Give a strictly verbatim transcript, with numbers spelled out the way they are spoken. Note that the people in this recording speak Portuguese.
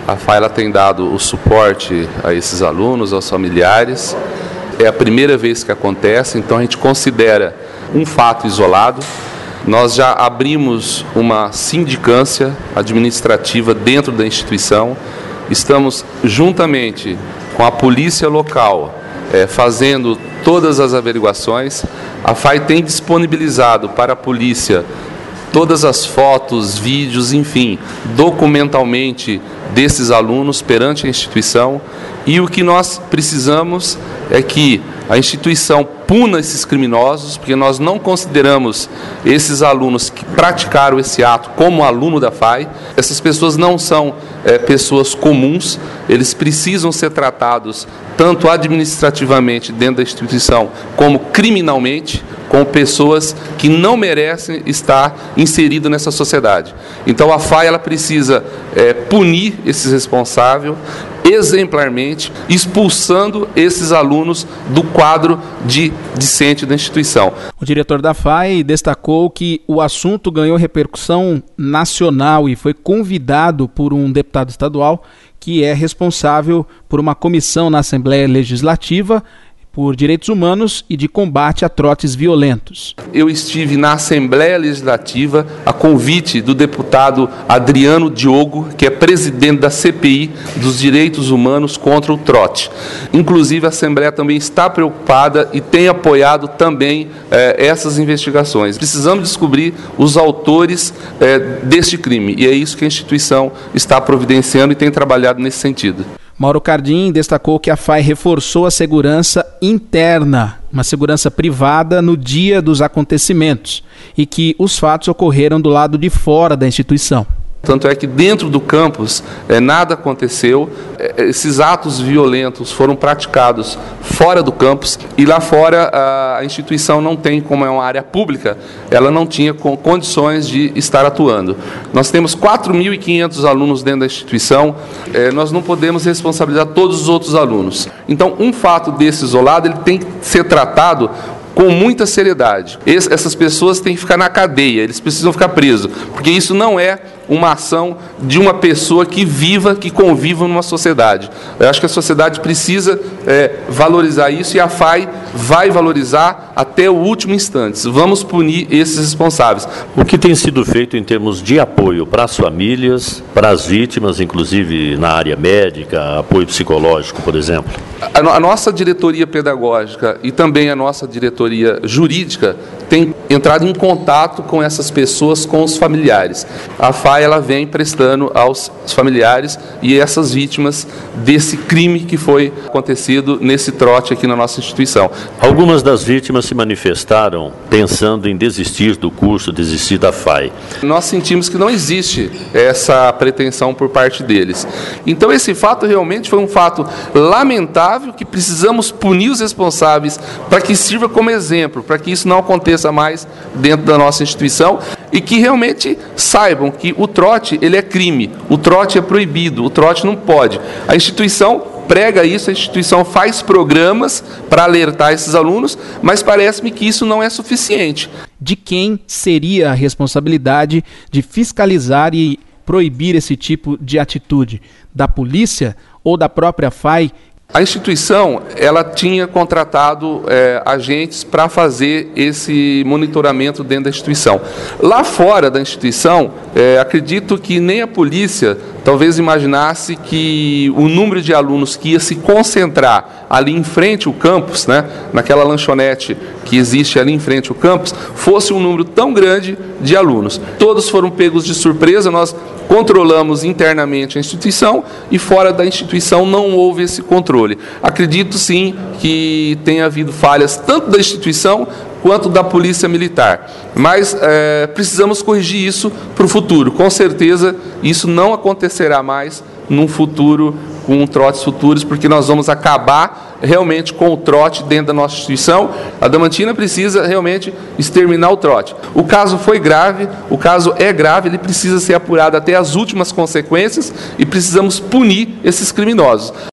A F A I ela tem dado o suporte a esses alunos, aos familiares. É a primeira vez que acontece, então a gente considera um fato isolado. Nós já abrimos uma sindicância administrativa dentro da instituição. Estamos juntamente com a polícia local é, fazendo todas as averiguações. A F A I tem disponibilizado para a polícia todas as fotos, vídeos, enfim, documentalmente desses alunos perante a instituição. E o que nós precisamos é que a instituição puna esses criminosos, porque nós não consideramos esses alunos que praticaram esse ato como aluno da F A I. Essas pessoas não são é, pessoas comuns, eles precisam ser tratados tanto administrativamente dentro da instituição como criminalmente, com pessoas que não merecem estar inseridas nessa sociedade. Então a F A I ela precisa é, punir esses responsáveis exemplarmente, expulsando esses alunos do quadro de discente da instituição. O diretor da F A I destacou que o assunto ganhou repercussão nacional e foi convidado por um deputado estadual que é responsável por uma comissão na Assembleia Legislativa por Direitos Humanos e de combate a trotes violentos. Eu estive na Assembleia Legislativa a convite do deputado Adriano Diogo, que é presidente da C P I dos Direitos Humanos contra o trote. Inclusive a Assembleia também está preocupada e tem apoiado também eh, essas investigações. Precisamos descobrir os autores eh, deste crime e é isso que a instituição está providenciando e tem trabalhado nesse sentido. Mauro Cardim destacou que a F A I reforçou a segurança interna, uma segurança privada no dia dos acontecimentos, e que os fatos ocorreram do lado de fora da instituição. Tanto é que dentro do campus é, nada aconteceu, é, esses atos violentos foram praticados fora do campus e lá fora a, a instituição não tem, como é uma área pública, ela não tinha com, condições de estar atuando. Nós temos quatro mil e quinhentos alunos dentro da instituição, é, nós não podemos responsabilizar todos os outros alunos. Então um fato desse isolado ele tem que ser tratado com muita seriedade. Esse, essas pessoas têm que ficar na cadeia, eles precisam ficar presos, porque isso não é uma ação de uma pessoa que viva, que conviva numa sociedade. Eu acho que a sociedade precisa é, valorizar isso e a F A I vai valorizar até o último instante. Vamos punir esses responsáveis. O que tem sido feito em termos de apoio para as famílias, para as vítimas, inclusive na área médica, apoio psicológico, por exemplo? A, a nossa diretoria pedagógica e também a nossa diretoria jurídica tem entrado em contato com essas pessoas, com os familiares. A F A I ela vem prestando aos familiares e essas vítimas desse crime que foi acontecido nesse trote aqui na nossa instituição. Algumas das vítimas se manifestaram pensando em desistir do curso, desistir da F A I. Nós sentimos que não existe essa pretensão por parte deles. Então esse fato realmente foi um fato lamentável que precisamos punir os responsáveis para que sirva como exemplo, para que isso não aconteça mais dentro da nossa instituição e que realmente saibam que o trote ele é crime, o trote é proibido, o trote não pode. A instituição prega isso, a instituição faz programas para alertar esses alunos, mas parece-me que isso não é suficiente. De quem seria a responsabilidade de fiscalizar e proibir esse tipo de atitude? Da polícia ou da própria F A I? A instituição ela tinha contratado é, agentes para fazer esse monitoramento dentro da instituição. Lá fora da instituição, é, acredito que nem a polícia talvez imaginasse que o número de alunos que ia se concentrar ali em frente ao campus, né, naquela lanchonete que existe ali em frente ao campus, fosse um número tão grande de alunos. Todos foram pegos de surpresa, nós controlamos internamente a instituição e fora da instituição não houve esse controle. Acredito sim que tenha havido falhas tanto da instituição quanto da Polícia Militar. Mas é, precisamos corrigir isso para o futuro. Com certeza isso não acontecerá mais num futuro com trotes futuros, porque nós vamos acabar realmente com o trote dentro da nossa instituição. A Adamantina precisa realmente exterminar o trote. O caso foi grave, o caso é grave, ele precisa ser apurado até as últimas consequências e precisamos punir esses criminosos.